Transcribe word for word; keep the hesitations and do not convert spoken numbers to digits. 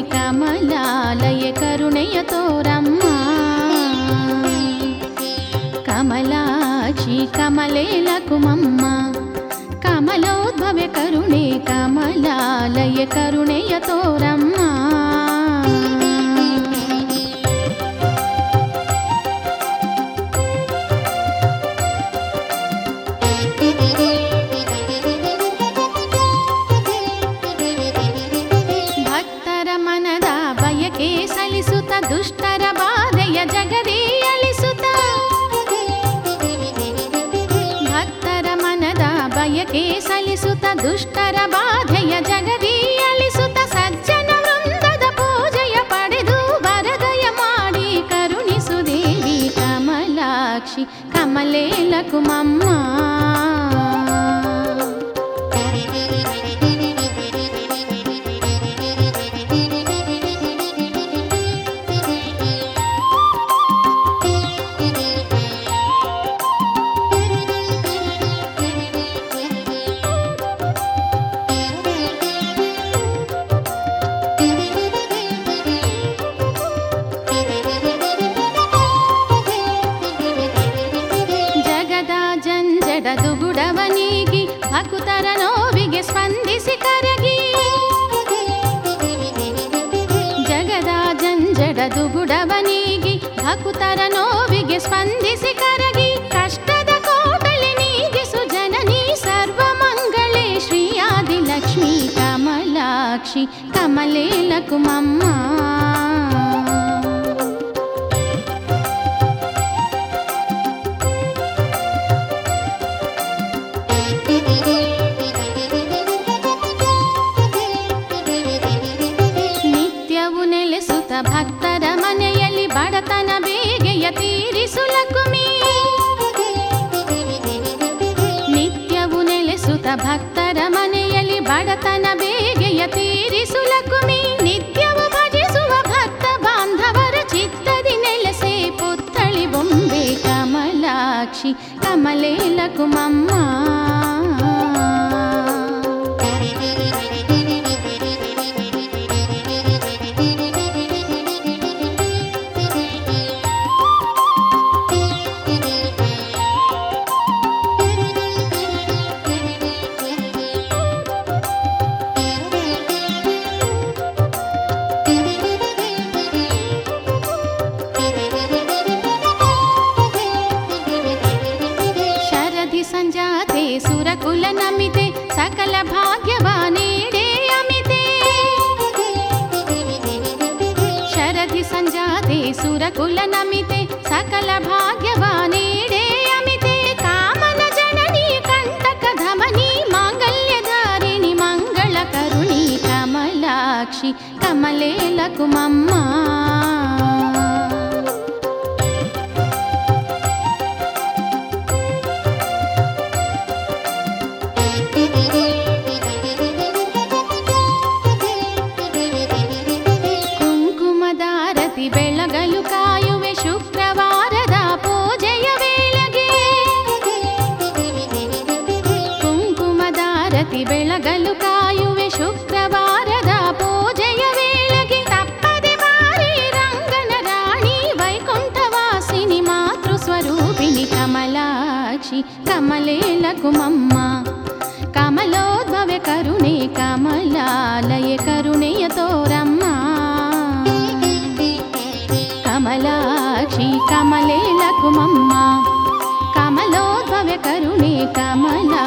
ಕಮಲಾಲಯ ಕರುಣೆಯ ತೋರಮ್ಮ. ಕಮಲಾಕ್ಷಿ ಕಮಲೆ ಲಕುಮಮ್ಮ, ಕಮಲೋದ್ಭವೆ ಕರುಣೆ ಕಮಲಾಲಯ ಕರುಣೆಯ ತೋರಮ್ಮ. ಸಲಿಸುತ್ತ ದುಷ್ಟರ ಬಾಧೆಯ ಜಗದೇ ಅಳಿಸುತ್ತ, ಭಕ್ತರ ಮನದ ಬಯಕೆ ಸಲಿಸುತ್ತ ದುಷ್ಟರ ಬಾಧೆಯ ಜಗದೇ ಅಳಿಸುತ್ತ, ಸಜ್ಜನ ವೃಂದದ ಪೂಜೆಯ ಪಡೆದು ವರದಯ ಮಾಡಿ ಕರುಣಿಸು ದೇವಿ ಕಮಲಾಕ್ಷಿ ಕಮಲೆ ಲಕುಮಮ್ಮ. ದುಗುಡವನಿಗಿ ಭಕ್ತರ ನೋವಿಗೆ ಸ್ಪಂದಿಸಿ ಕರಗಿ, ಜಗದ ಜಂಜಡ ದುಗುಡವನಿಗಿ ಭಕ್ತರ ನೋವಿಗೆ ಸ್ಪಂದಿಸಿ ಕರಗಿ, ಕಷ್ಟದ ಕೋಟಲೆ ನೀಗಿಸು ಜನನಿ ಸರ್ವಮಂಗಳೇ ಶ್ರೀ ಆದಿಲಕ್ಷ್ಮೀ ಕಮಲಾಕ್ಷಿ ಕಮಲೆ ಲಕುಮಮ್ಮ. ಭಕ್ತರ ಮನೆಯಲ್ಲಿ ಬಡತನ ಬೇಗೆಯ ತೀರಿಸು ಲಕುಮಿ, ನಿತ್ಯವು ನೆಲೆಸುತ್ತ ಭಕ್ತರ ಮನೆಯಲ್ಲಿ ಬಡತನ ಬೇಗೆಯ ತೀರಿಸು ಲಕುಮಿ, ನಿತ್ಯವು ಭಜಿಸುವ ಭಕ್ತ ಬಾಂಧವರ ಚಿತ್ತದಿ ನೆಲೆಸೆ ಪುತ್ಥಳಿ ಬೊಂಬೆ ಕಮಲಾಕ್ಷಿ ಕಮಲೆ ಲಕುಮಮ್ಮ. ಸಂಜಾತೆ ಸುರಕುಲ ನಮಿತೆ ಸಕಲ ಭಾಗ್ಯವಾನೇಡೆ ಅಮಿತೆ, ಶರಧಿ ಸಂಜಾತೆ ಸುರಕುಲ ನಮಿತೆ ಸಕಲ ಭಾಗ್ಯವಾನೇಡೆ ಅಮಿತೆ, ಕಾಮನ ಜನನಿ ಕಂಟಕ ಧಮನಿ ಮಾಂಗಲ್ಯಧಾರಿಣಿ ಮಂಗಳ ಕರುಣಿ ಕಮಲಾಕ್ಷಿ ಕಮಲೆ ಲಕುಮಮ್ಮ. ಬೆಳಗಲು ಕಾಯುವೆ ಶುಕ್ರವಾರದ ಪೂಜೆಯ ವೇಳೆಗೆ, ಕುಂಕುಮದಾರತಿ ಬೆಳಗಲು ಕಾಯುವೆ ಶುಕ್ರವಾರದ ಪೂಜೆಯ ವೇಳೆಗೆ, ತಪ್ಪದೆ ಬಾರಿ ರಂಗನ ರಾಣಿ ವೈಕುಂಠವಾಸಿನಿ ಮಾತೃ ಸ್ವರೂಪಿಣಿ ಕಮಲಾಕ್ಷಿ ಕಮಲೆ ಲಕುಮಮ್ಮ. ಕಮಲೋದ್ಭವೆ ಕರುಣೆ ಕಮಲಾಲಯ ಕರುಣೆಯ ತೋರಮ್ಮ. ಕಮಲಾಕ್ಷಿ ಕಮಲೆ ಲಕುಮಮ್ಮ, ಕಮಲೋದ್ಭವೆ ಕರುಣೆ ಕಮಲ